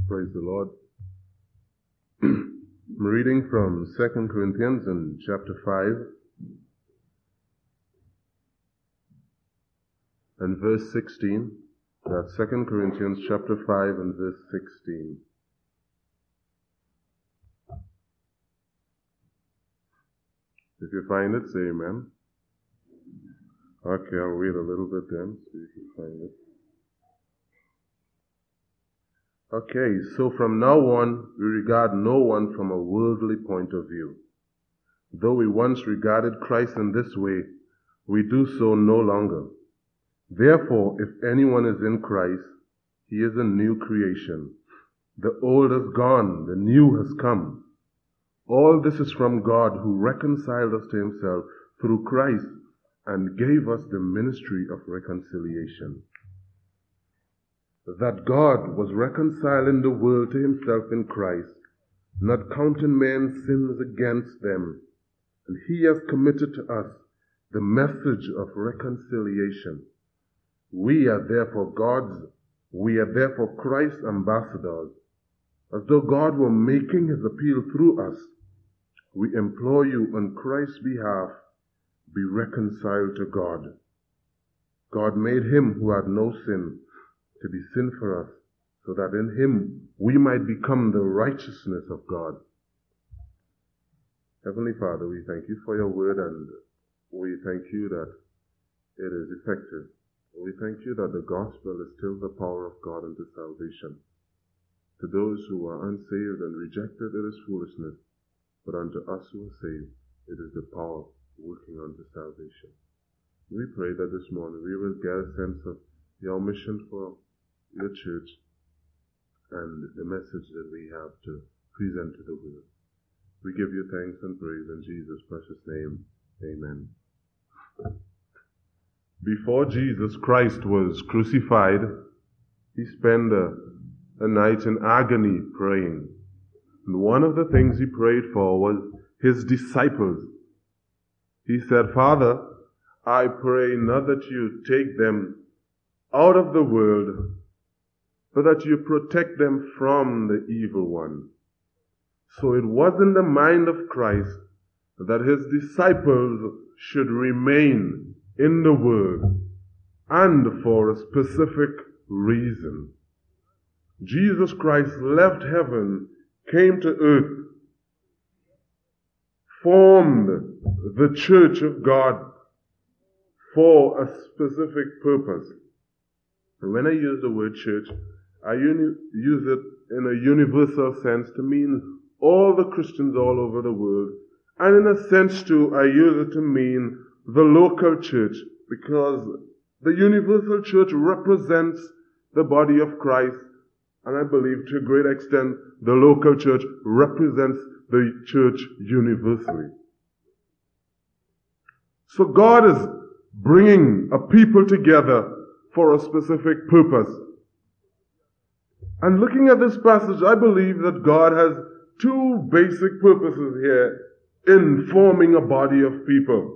Praise the Lord. I'm reading from 2 Corinthians in chapter 5 and verse 16. That's 2 Corinthians chapter 5 and verse 16. If you find it, say amen. Okay, I'll read a little bit then, so you can find it. Okay, so from now on, we regard no one from a worldly point of view. Though we once regarded Christ in this way, we do so no longer. Therefore, if anyone is in Christ, he is a new creation. The old has gone, the new has come. All this is from God, who reconciled us to himself through Christ and gave us the ministry of reconciliation. That God was reconciling the world to himself in Christ, not counting men's sins against them. And he has committed to us the message of reconciliation. We are therefore Christ's ambassadors. As though God were making his appeal through us, we implore you on Christ's behalf, be reconciled to God. God made him who had no sin to be sin for us, so that in him we might become the righteousness of God. Heavenly Father, we thank you for your word, and we thank you that it is effective. We thank you that the gospel is still the power of God unto salvation. To those who are unsaved and rejected, it is foolishness, but unto us who are saved, it is the power working unto salvation. We pray that this morning we will get a sense of your mission for your church and the message that we have to present to the world. We give you thanks and praise in Jesus' precious name. Amen. Before Jesus Christ was crucified, he spent a night in agony praying. And one of the things he prayed for was his disciples. He said, Father, I pray not that you take them out of the world, but that you protect them from the evil one. So it was in the mind of Christ that his disciples should remain in the world, and for a specific reason. Jesus Christ left heaven, came to earth, formed the church of God for a specific purpose. And when I use the word church, I use it in a universal sense to mean all the Christians all over the world. And in a sense too, I use it to mean the local church, because the universal church represents the body of Christ. And I believe to a great extent, the local church represents the church universally. So God is bringing a people together for a specific purpose. And looking at this passage, I believe that God has two basic purposes here in forming a body of people.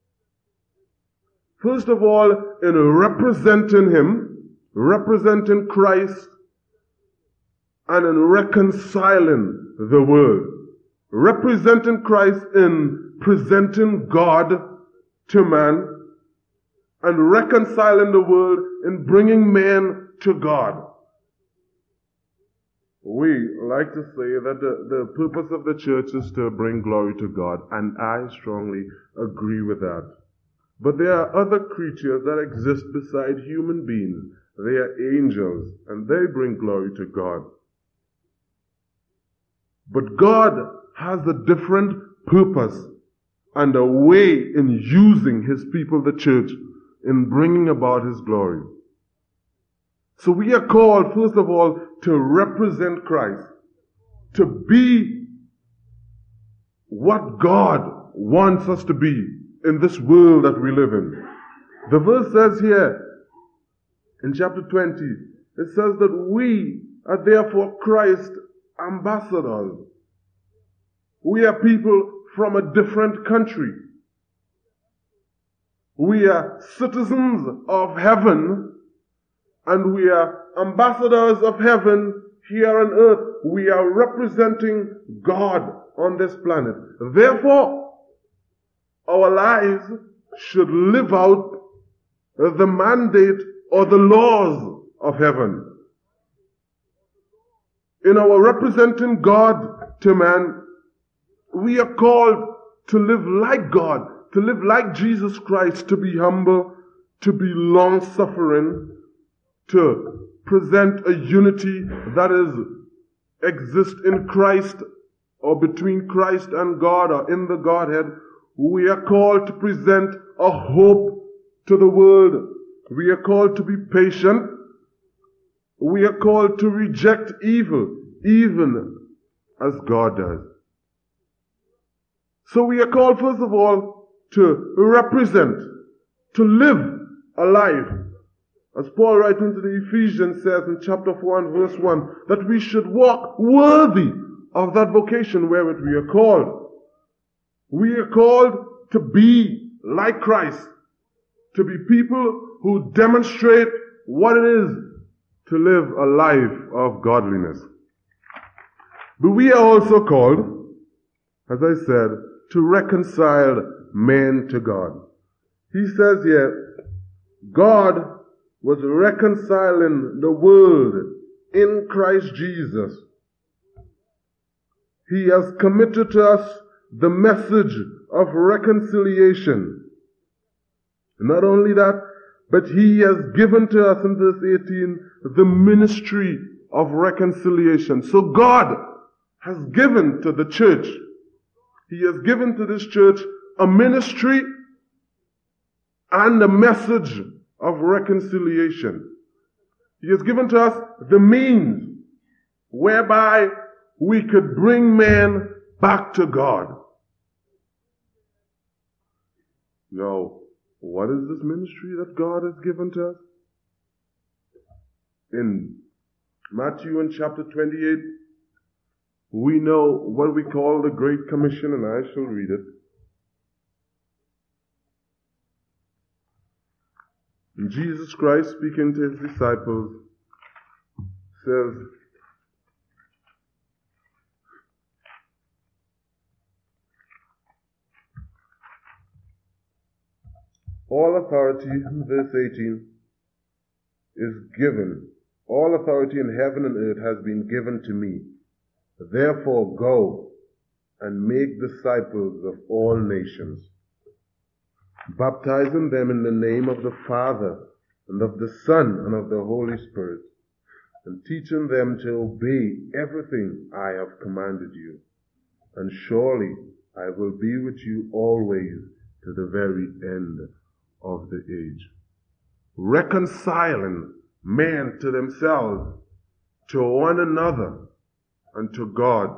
First of all, in representing him, representing Christ, and in reconciling the world. Representing Christ in presenting God to man, and reconciling the world in bringing man to God. We like to say that the purpose of the church is to bring glory to God, and I strongly agree with that. But there are other creatures that exist beside human beings. They are angels, and they bring glory to God. But God has a different purpose and a way in using his people, the church, in bringing about his glory. So we are called, first of all, to represent Christ, to be what God wants us to be in this world that we live in. The verse says here, in chapter 20, it says that we are therefore Christ's ambassadors. We are people from a different country. We are citizens of heaven, and we are ambassadors of heaven here on earth, we are representing God on this planet. Therefore, our lives should live out the mandate or the laws of heaven. In our representing God to man, we are called to live like God, to live like Jesus Christ, to be humble, to be long-suffering, to present a unity that exists in Christ or between Christ and God or in the Godhead. We are called to present a hope to the world. We are called to be patient. We are called to reject evil, even as God does. So we are called, first of all, to represent, to live a life. As Paul writing to the Ephesians says in chapter 4 and verse 1, that we should walk worthy of that vocation wherewith we are called. We are called to be like Christ, to be people who demonstrate what it is to live a life of godliness. But we are also called, as I said, to reconcile man to God. He says here, God was reconciling the world in Christ Jesus. He has committed to us the message of reconciliation. Not only that, but He has given to us in verse 18 the ministry of reconciliation. So God has given to the church, He has given to this church a ministry and a message of reconciliation. He has given to us the means whereby we could bring man back to God. Now, what is this ministry that God has given to us? In Matthew in chapter 28, we know what we call the Great Commission, and I shall read it. And Jesus Christ, speaking to His disciples, says, all authority, verse 18, is given. All authority in heaven and earth has been given to me. Therefore go and make disciples of all nations, baptizing them in the name of the Father and of the Son and of the Holy Spirit, and teaching them to obey everything I have commanded you. And surely I will be with you always to the very end of the age. Reconciling man to themselves, to one another, and to God.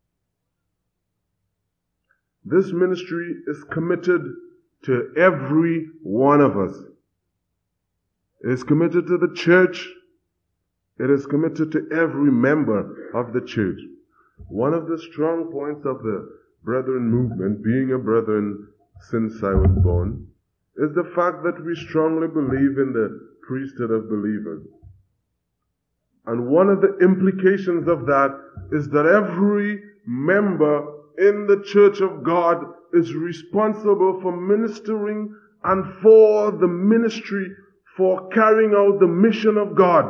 This ministry is committed to every one of us. It is committed to the church. It is committed to every member of the church. One of the strong points of the Brethren movement, being a Brethren since I was born, is the fact that we strongly believe in the priesthood of believers. And one of the implications of that is that every member in the church of God is responsible for ministering and for the ministry, for carrying out the mission of God.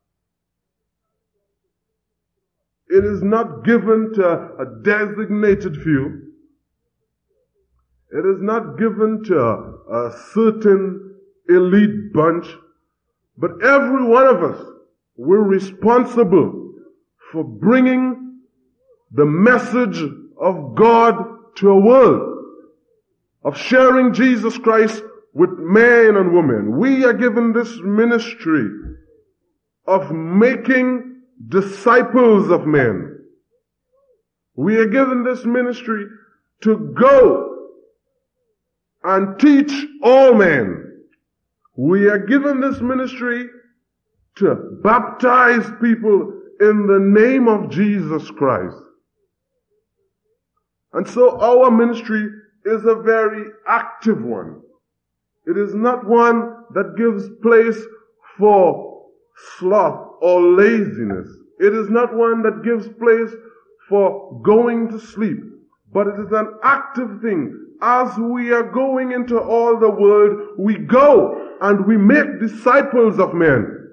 It is not given to a designated few. It is not given to a certain elite bunch, but every one of us, we're responsible for bringing the message of God to a world, of sharing Jesus Christ with men and women. We are given this ministry of making disciples of men. We are given this ministry to go and teach all men. We are given this ministry to baptize people in the name of Jesus Christ. And so our ministry is a very active one. It is not one that gives place for sloth or laziness. It is not one that gives place for going to sleep, but it is an active thing. As we are going into all the world, we go and we make disciples of men.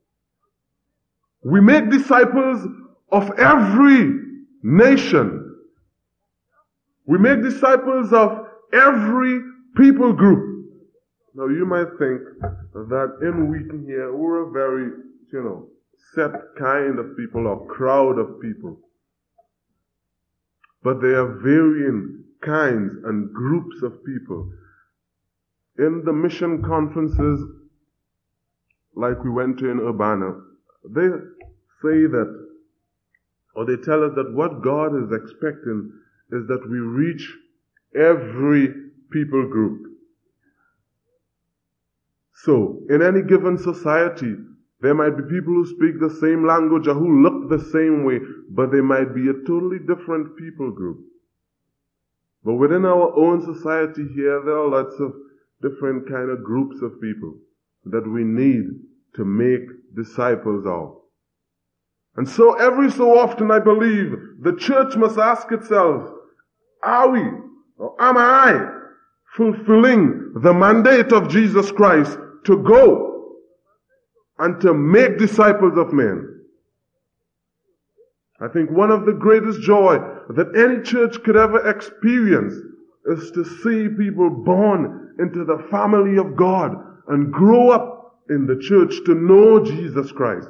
We make disciples of every nation. We make disciples of every people group. Now you might think that in Wheaton here, we're a very, set kind of people or crowd of people. But there are varying kinds and groups of people. In the mission conferences, like we went to in Urbana, they say that, or they tell us that what God is expecting is that we reach every people group. So, in any given society, there might be people who speak the same language or who look the same way, but they might be a totally different people group. But within our own society here, there are lots of different kind of groups of people that we need to make disciples of. And so every so often I believe the church must ask itself, are we, or am I, fulfilling the mandate of Jesus Christ to go and to make disciples of men? I think one of the greatest joy that any church could ever experience is to see people born into the family of God and grow up in the church to know Jesus Christ.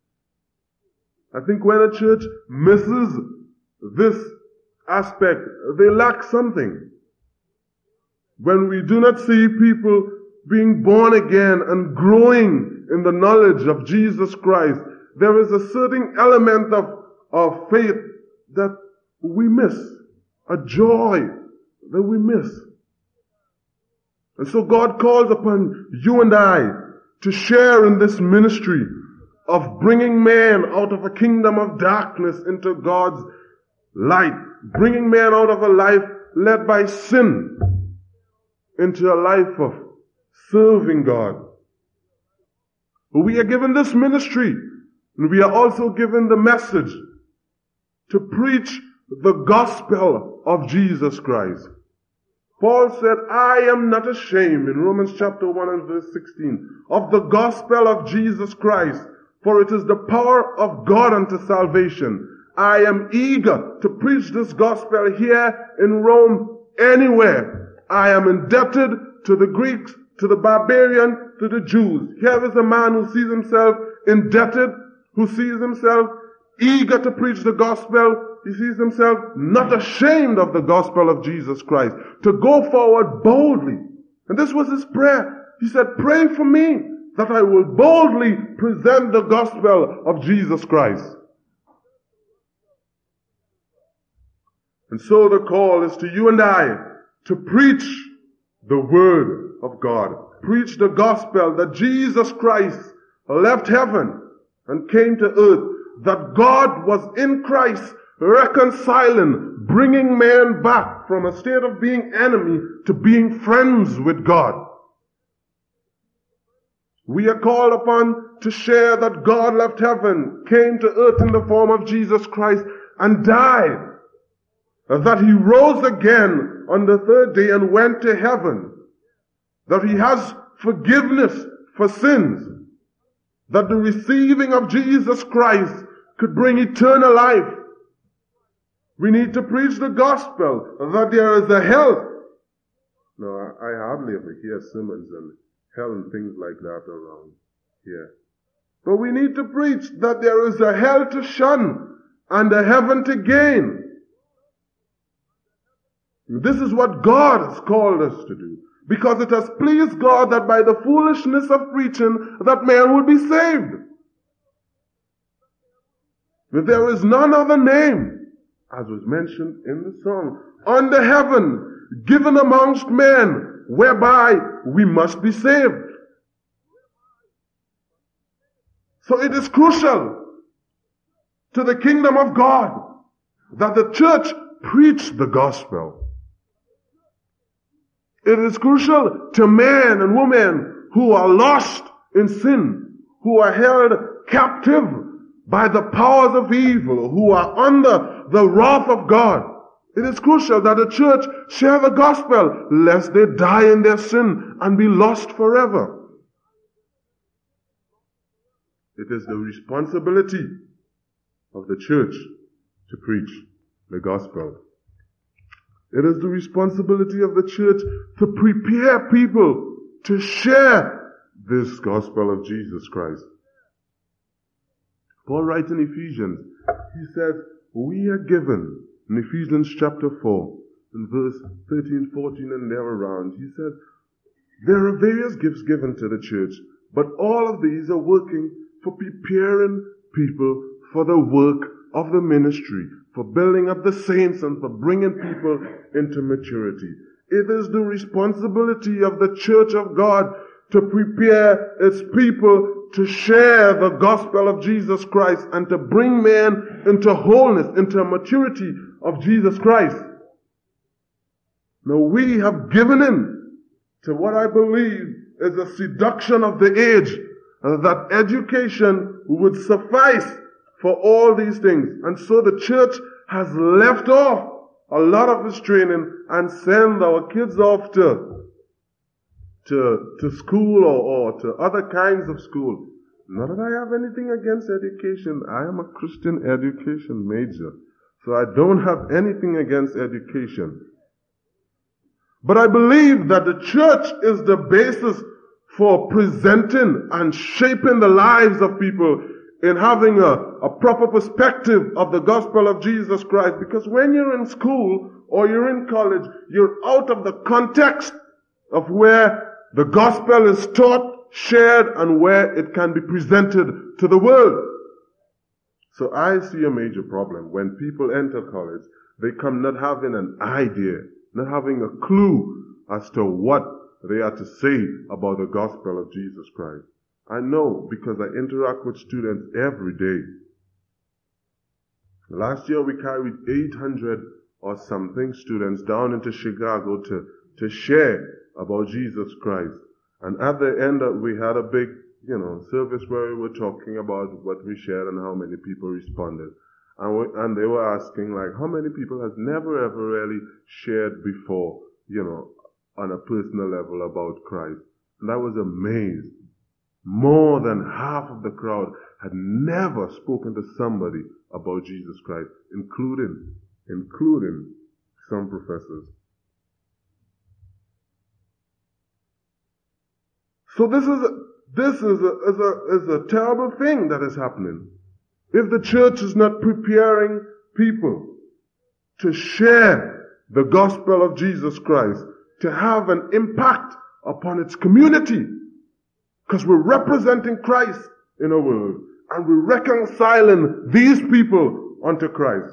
I think when a church misses this aspect, they lack something. When we do not see people being born again and growing in the knowledge of Jesus Christ, there is a certain element of faith that we miss, a joy that we miss. And so God calls upon you and I to share in this ministry of bringing man out of a kingdom of darkness into God's light, bringing man out of a life led by sin into a life of serving God. But we are given this ministry, and we are also given the message to preach the gospel of Jesus Christ. Paul said, I am not ashamed, in Romans chapter 1 and verse 16, of the gospel of Jesus Christ, for it is the power of God unto salvation. I am eager to preach this gospel here in Rome, anywhere. I am indebted to the Greeks, to the barbarian, to the Jews. Here is a man who sees himself indebted, who sees himself eager to preach the gospel. He sees himself not ashamed of the gospel of Jesus Christ, to go forward boldly. And this was his prayer. He said, pray for me that I will boldly present the gospel of Jesus Christ. And so the call is to you and I to preach the word of God. Preach the gospel that Jesus Christ left heaven and came to earth, that God was in Christ reconciling, bringing man back from a state of being enemy to being friends with God. We are called upon to share that God left heaven, came to earth in the form of Jesus Christ, and died. That He rose again on the third day and went to heaven. That He has forgiveness for sins. That the receiving of Jesus Christ could bring eternal life. We need to preach the gospel that there is a hell. No, I hardly ever hear sermons on hell and things like that around here. But we need to preach that there is a hell to shun and a heaven to gain. This is what God has called us to do. Because it has pleased God that by the foolishness of preaching, that man will be saved. But there is none other name, as was mentioned in the song, under heaven, given amongst men, whereby we must be saved. So it is crucial to the kingdom of God that the church preach the gospel. It is crucial to men and women who are lost in sin, who are held captive by the powers of evil who are under the wrath of God. It is crucial that the church share the gospel lest they die in their sin and be lost forever. It is the responsibility of the church to preach the gospel. It is the responsibility of the church to prepare people to share this gospel of Jesus Christ. Paul writes in Ephesians, he says, we are given, in Ephesians chapter 4, in verse 13, 14 and there around, he says, there are various gifts given to the church, but all of these are working for preparing people for the work of the ministry, for building up the saints and for bringing people into maturity. It is the responsibility of the church of God to prepare its people to share the gospel of Jesus Christ and to bring men into wholeness, into maturity of Jesus Christ. Now we have given in to what I believe is a seduction of the age, that education would suffice for all these things. And so the church has left off a lot of its training and send our kids off to school or to other kinds of school. Not that I have anything against education. I am a Christian education major. So I don't have anything against education. But I believe that the church is the basis for presenting and shaping the lives of people in having a proper perspective of the gospel of Jesus Christ. Because when you're in school or you're in college, you're out of the context of where the gospel is taught, shared, and where it can be presented to the world. So I see a major problem when people enter college. They come not having an idea, not having a clue as to what they are to say about the gospel of Jesus Christ. I know because I interact with students every day. Last year we carried 800 or something students down into Chicago to share about Jesus Christ. And at the end we had a big, service where we were talking about what we shared and how many people responded. And they were asking how many people has never ever really shared before, on a personal level about Christ. And I was amazed. More than half of the crowd had never spoken to somebody about Jesus Christ, including some professors. So this is a terrible thing that is happening. If the church is not preparing people to share the gospel of Jesus Christ, to have an impact upon its community, because we're representing Christ in a world, and we're reconciling these people unto Christ.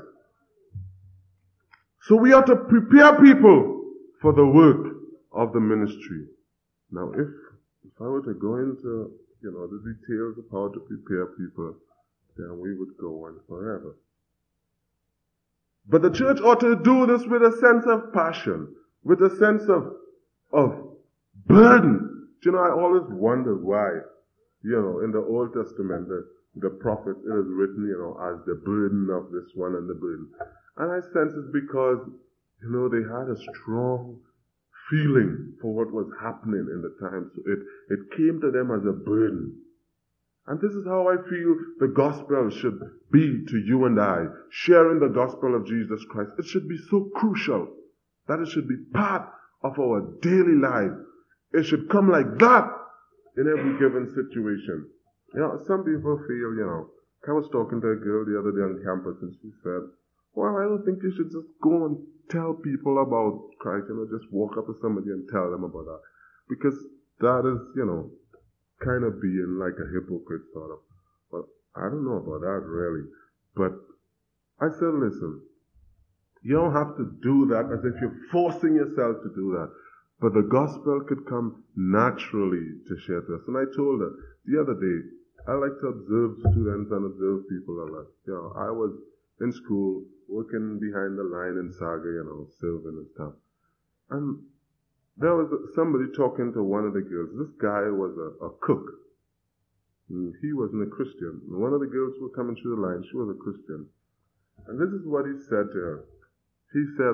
So we ought to prepare people for the work of the ministry. Now, if I were to go into, the details of how to prepare people, then we would go on forever. But the church ought to do this with a sense of passion, with a sense of burden. I always wondered why, in the Old Testament, the prophets, it is written, as the burden of this one and the burden. And I sense it's because, they had a strong feeling for what was happening in the time. So it came to them as a burden. And this is how I feel the gospel should be to you and I. Sharing the gospel of Jesus Christ. It should be so crucial that it should be part of our daily life. It should come like that in every given situation. Some people feel, I was talking to a girl the other day on campus and she said, well, I don't think you should just go and tell people about Christ, just walk up to somebody and tell them about that. Because that is, kind of being like a hypocrite sort of. Well, I don't know about that really. But I said, listen, you don't have to do that as if you're forcing yourself to do that. But the gospel could come naturally to share to us. And I told her the other day, I like to observe students and observe people a lot. I was in school, working behind the line in Saga, serving and stuff. And there was somebody talking to one of the girls. This guy was a cook. He wasn't a Christian. One of the girls who were coming through the line, she was a Christian. And this is what he said to her. He said,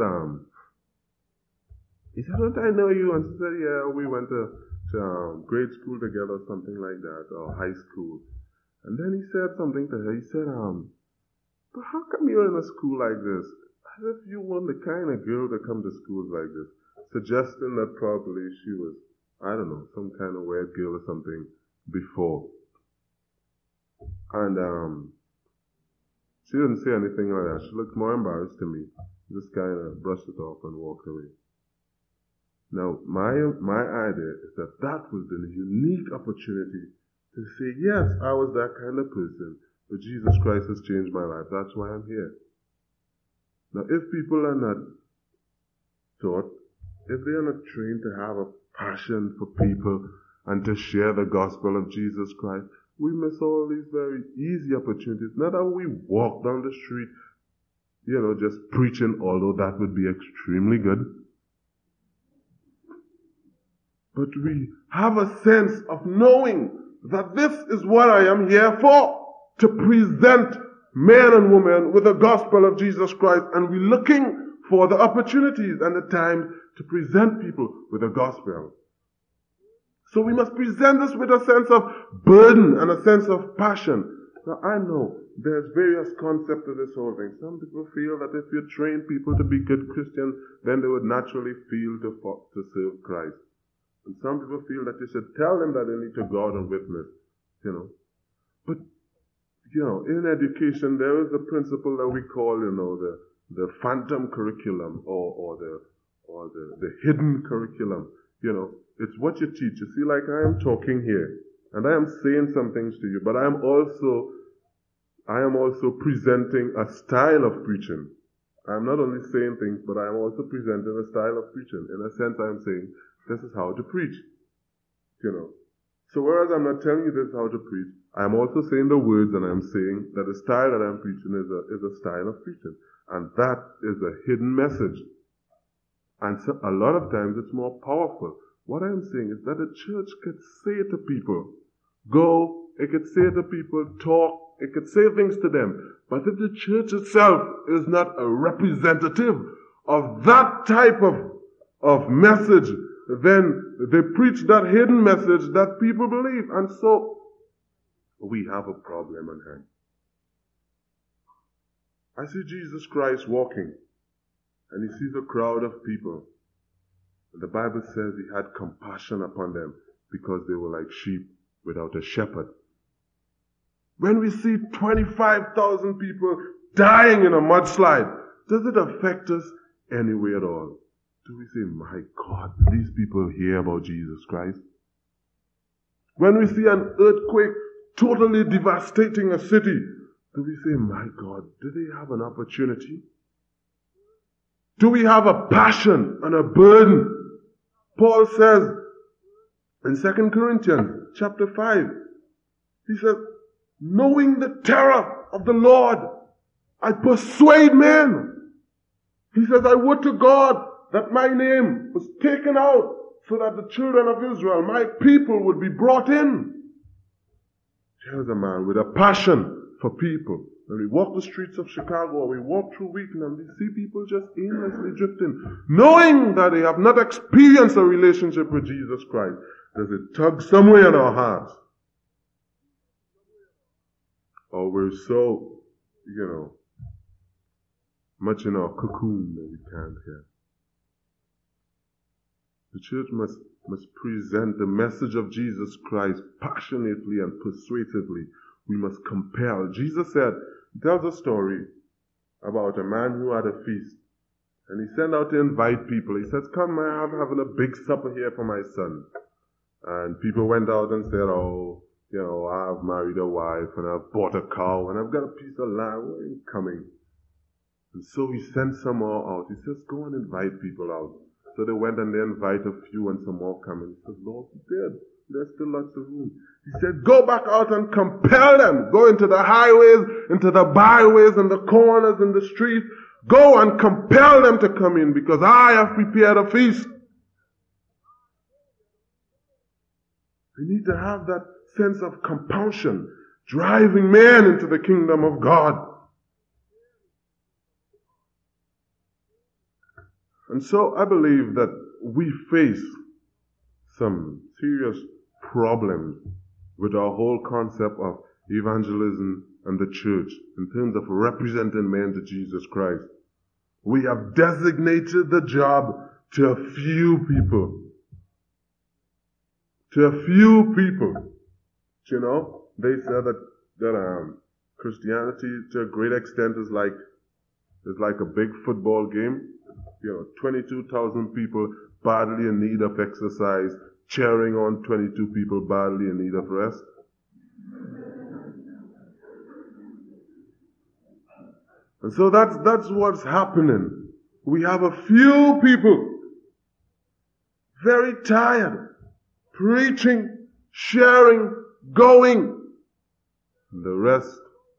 don't I know you? And she said, yeah, we went to grade school together, something like that, or high school. And then he said something to her. He said, but how come you're in a school like this? As if you weren't the kind of girl to come to schools like this. Suggesting that probably she was, I don't know, some kind of weird girl or something before. And she didn't say anything like that. She looked more embarrassed to me. Just kind of brushed it off and walked away. Now, my idea is that was the unique opportunity to say, yes, I was that kind of person, but Jesus Christ has changed my life. That's why I'm here. Now, if people are not taught, if they are not trained to have a passion for people and to share the gospel of Jesus Christ, we miss all these very easy opportunities. Not that we walk down the street, just preaching, although that would be extremely good. But we have a sense of knowing that this is what I am here for, to present men and women with the gospel of Jesus Christ, and we're looking for the opportunities and the time to present people with the gospel. So we must present this with a sense of burden and a sense of passion. Now I know there's various concepts of this whole thing. Some people feel that if you train people to be good Christians, then they would naturally feel to serve Christ. And some people feel that you should tell them that they need to go out and witness, But, in education, there is a principle that we call, the phantom curriculum or the hidden curriculum. It's what you teach. You see, like I am talking here, and I am saying some things to you, but I am also presenting a style of preaching. I am not only saying things, but I am also presenting a style of preaching. In a sense, I am saying, this is how to preach. So whereas I'm not telling you this is how to preach, I'm also saying the words, and I'm saying that the style that I'm preaching is a style of preaching. And that is a hidden message. And so a lot of times it's more powerful. What I'm saying is that the church could say to people, go, it could say to people, talk, it could say things to them. But if the church itself is not a representative of that type of message, then they preach that hidden message that people believe. And so we have a problem on hand. I see Jesus Christ walking, and he sees a crowd of people. And the Bible says he had compassion upon them because they were like sheep without a shepherd. When we see 25,000 people dying in a mudslide, does it affect us any way at all? Do we say, my God, did these people hear about Jesus Christ? When we see an earthquake totally devastating a city, do we say, my God, do they have an opportunity? Do we have a passion and a burden? Paul says in 2 Corinthians chapter 5, he says, knowing the terror of the Lord, I persuade men. He says, I would to God that my name was taken out so that the children of Israel, my people, would be brought in. Here's a man with a passion for people. When we walk the streets of Chicago or we walk through Weekend, we see people just aimlessly drifting, knowing that they have not experienced a relationship with Jesus Christ. Does it tug somewhere in our hearts? Or we're so, much in our cocoon that we can't hear. The church must present the message of Jesus Christ passionately and persuasively. We must compel. Jesus said, he tells a story about a man who had a feast. And he sent out to invite people. He says, come, I'm having a big supper here for my son. And people went out and said, I've married a wife and I've bought a cow and I've got a piece of land. Where are you coming? And so he sent some more out. He says, go and invite people out. So they went and they invite a few and some more come. And he says, Lord, there's still lots of room. He said, go back out and compel them. Go into the highways, into the byways, and the corners, and the streets. Go and compel them to come in because I have prepared a feast. We need to have that sense of compulsion, driving men into the kingdom of God. And so I believe that we face some serious problems with our whole concept of evangelism and the church in terms of representing men to Jesus Christ. We have designated the job to a few people. To a few people. You know, they say that Christianity to a great extent is like a big football game. 22,000 people badly in need of exercise, cheering on 22 people badly in need of rest. And so that's what's happening. We have a few people very tired, preaching, sharing, going. And the rest,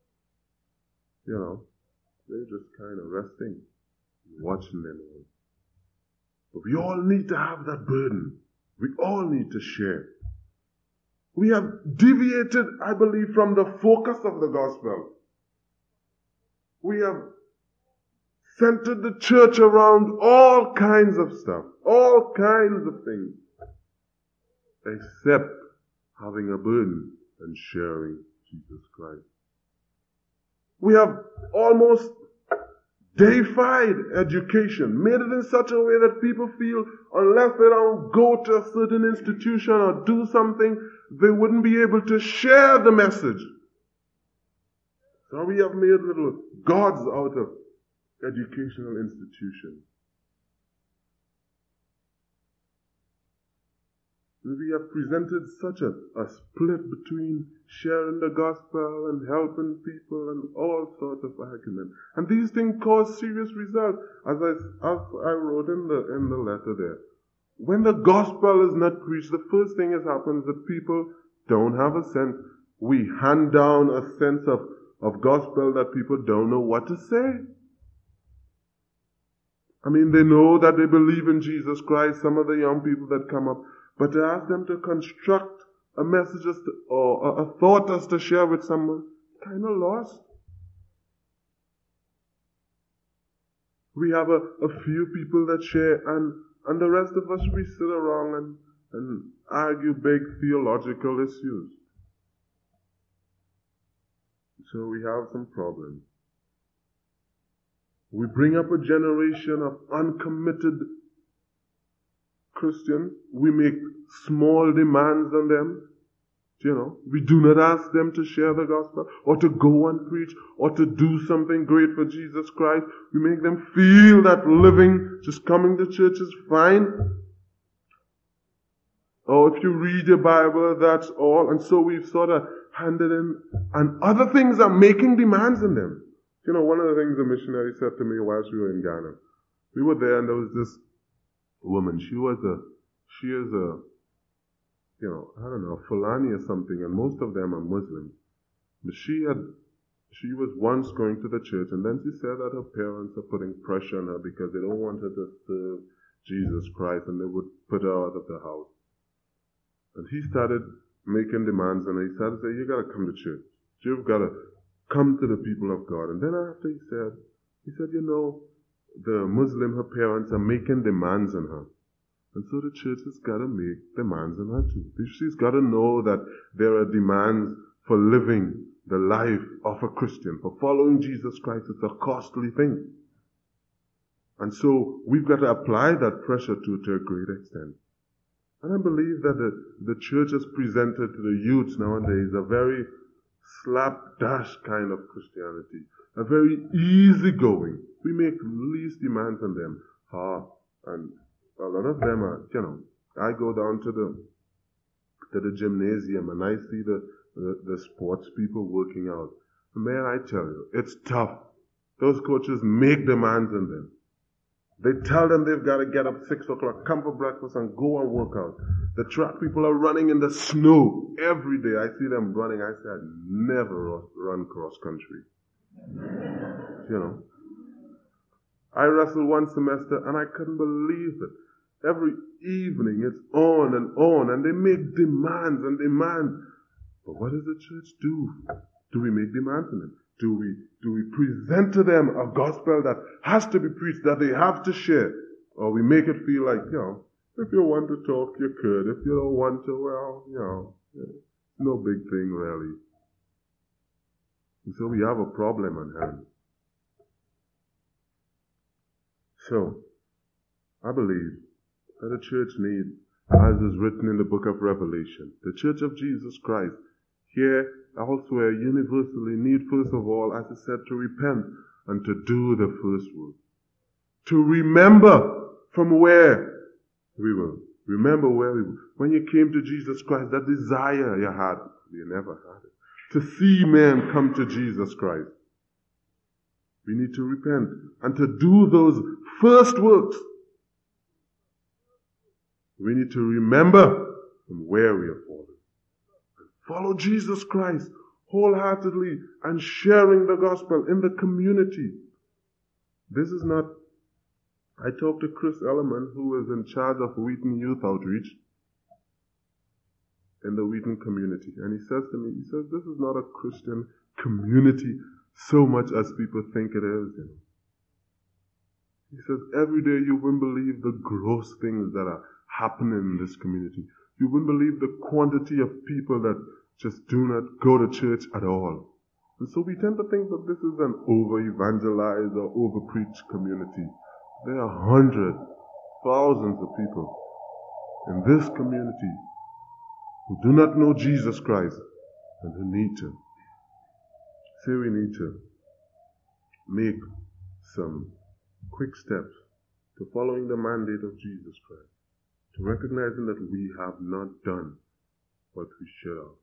they're just kind of resting, watching them all. But we all need to have that burden. We all need to share. We have deviated, I believe, from the focus of the gospel. We have centered the church around all kinds of stuff, all kinds of things, except having a burden and sharing Jesus Christ. We have almost deified education, made it in such a way that people feel unless they don't go to a certain institution or do something, they wouldn't be able to share the message. So we have made little gods out of educational institutions. We have presented such a split between sharing the gospel and helping people and all sorts of arguments. And these things cause serious results. As I wrote in the letter there, when the gospel is not preached, the first thing that happens is that people don't have a sense. We hand down a sense of gospel that people don't know what to say. I mean, they know that they believe in Jesus Christ, some of the young people that come up, but to ask them to construct a message or a thought as to share with someone, kind of lost. We have a few people that share, and the rest of us, we sit around and argue big theological issues. So we have some problems. We bring up a generation of uncommitted Christians. We make small demands on them. We do not ask them to share the gospel or to go and preach or to do something great for Jesus Christ. We make them feel that living, just coming to church is fine. Or if you read your Bible, that's all. And so we've sort of handed in, and other things are making demands on them. One of the things a missionary said to me whilst we were in Ghana, we were there and there was this woman. She is a Fulani or something, and most of them are Muslims. But she was once going to the church, and then she said that her parents are putting pressure on her because they don't want her to serve Jesus Christ, and they would put her out of the house. And he started making demands, and he started saying, you got to come to church. You've got to come to the people of God. And then after he said, the Muslim, her parents are making demands on her. And so the church has got to make demands on her too. She's got to know that there are demands for living the life of a Christian. For following Jesus Christ, it's a costly thing. And so we've got to apply that pressure to a great extent. And I believe that the church has presented to the youths nowadays a very slapdash kind of Christianity. A very easygoing. We make least demands on them. And a lot of them are, I go down to the gymnasium and I see the sports people working out. Man, I tell you, it's tough. Those coaches make demands on them. They tell them they've got to get up 6 o'clock, come for breakfast and go and work out. The track people are running in the snow every day. I see them running. I say, I'd never run cross country. I wrestled one semester and I couldn't believe it. Every evening it's on, and they make demands and demands. But what does the church do? Do we make demands on them? Do we present to them a gospel that has to be preached, that they have to share? Or we make it feel like, if you want to talk, you could. If you don't want to, well, no big thing really. And so we have a problem on hand. So, I believe that the church needs, as is written in the book of Revelation, the church of Jesus Christ, here elsewhere universally need first of all, as I said, to repent and to do the first work. To remember from where we were. Remember where we were. When you came to Jesus Christ, that desire you had, you never had it. To see men come to Jesus Christ. We need to repent and to do those first works. We need to remember from where we have fallen. And follow Jesus Christ wholeheartedly and sharing the gospel in the community. This is not... I talked to Chris Ellerman, who is in charge of Wheaton Youth Outreach in the Wheaton community. And he says to me, this is not a Christian community so much as people think it is. He says, every day you wouldn't believe the gross things that are happening in this community. You wouldn't believe the quantity of people that just do not go to church at all. And so we tend to think that this is an over-evangelized or over-preached community. There are hundreds, thousands of people in this community who do not know Jesus Christ and who need to. So we need to make some quick steps to following the mandate of Jesus Christ, to recognizing that we have not done what we should have.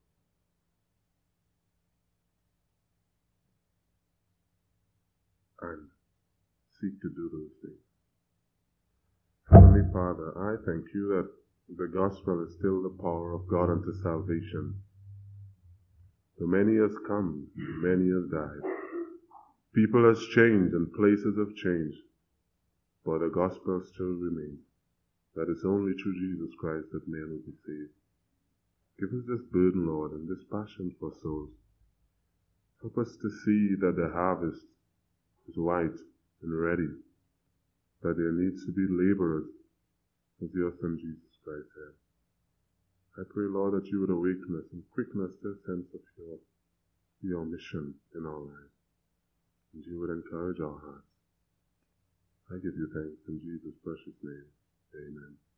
And seek to do those things. Heavenly Father, I thank you that the gospel is still the power of God unto salvation. So many has come, many has died. People has changed and places have changed, but the gospel still remains. That it's only through Jesus Christ that men will be saved. Give us this burden, Lord, and this passion for souls. Help us to see that the harvest is white and ready, that there needs to be laborers, as your Son Jesus Christ said. I pray, Lord, that you would awaken us and quicken us to a sense of your mission in our lives, and you would encourage our hearts. I give you thanks in Jesus' precious name. Amen.